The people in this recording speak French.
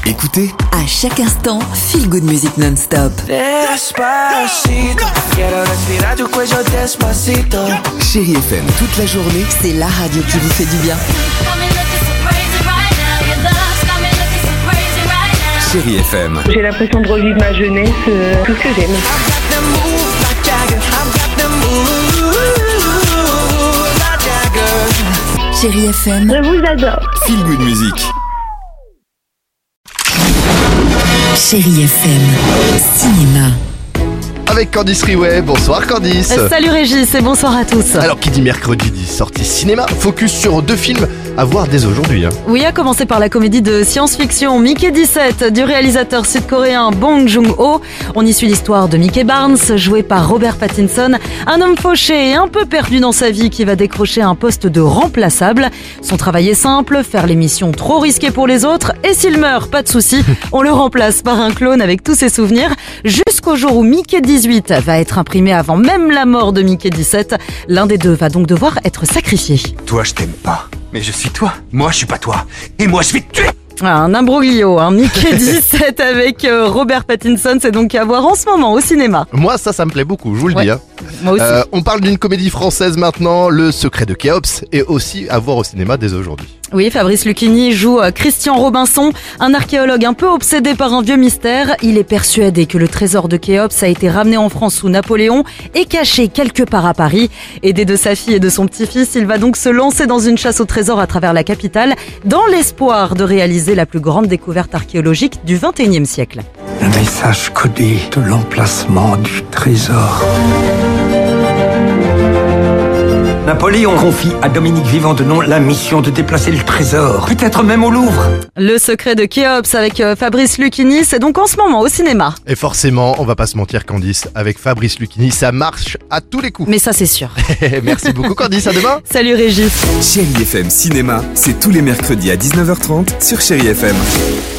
Écoutez, À chaque instant, feel good music non-stop. Despacito, quiero respirar tu cuello despacito. Chérie FM toute la journée. C'est la radio qui vous fait du bien. Chérie FM. J'ai l'impression de revivre ma jeunesse, tout ce que j'aime. The move like Jagger, I've got the move like Jagger. Chérie FM, Je vous adore. Feel Good Music. Chérie FM, cinéma. Avec Candice Riouet. Bonsoir Candice. Salut Régis et bonsoir à tous. Alors qui dit mercredi dit sortie cinéma, focus sur 2 films à voir dès aujourd'hui. Oui, à commencer par la comédie de science-fiction Mickey 17 du réalisateur sud-coréen Bong Joon-ho. On y suit l'histoire de Mickey Barnes, joué par Robert Pattinson, un homme fauché et un peu perdu dans sa vie qui va décrocher un poste de remplaçable. Son travail est simple, faire les missions trop risquées pour les autres, et s'il meurt, pas de souci, on le remplace par un clone avec tous ses souvenirs, jusqu'au jour où Mickey 18 va être imprimé avant même la mort de Mickey 17. L'un des deux va donc devoir être sacrifié. Toi, je t'aime pas. Mais je suis toi. Moi, je suis pas toi. Et moi, je vais te tuer. Un imbroglio, Mickey 17 avec Robert Pattinson, c'est donc à voir en ce moment au cinéma. Moi ça me plaît beaucoup, je vous le Ouais. dis. Moi aussi. On parle d'une comédie française maintenant, Le Secret de Khéops, et aussi à voir au cinéma dès aujourd'hui. Oui, Fabrice Lucchini joue Christian Robinson, un archéologue un peu obsédé par un vieux mystère. Il est persuadé que le trésor de Khéops a été ramené en France sous Napoléon et caché quelque part à Paris. Aidé de sa fille et de son petit-fils, il va donc se lancer dans une chasse au trésor à travers la capitale, dans l'espoir de réaliser la plus grande découverte archéologique du XXIe siècle. Un message codé de l'emplacement du trésor. Napoléon confie à Dominique Vivant-Denon la mission de déplacer le trésor, peut-être même au Louvre. Le secret de Khéops avec Fabrice Lucchini, c'est donc en ce moment au cinéma. Et forcément, on va pas se mentir Candice, avec Fabrice Lucchini, ça marche à tous les coups. Mais ça c'est sûr. Merci beaucoup Candice, à demain. Salut Régis. Chérie FM Cinéma, c'est tous les mercredis à 19h30 sur Chérie FM.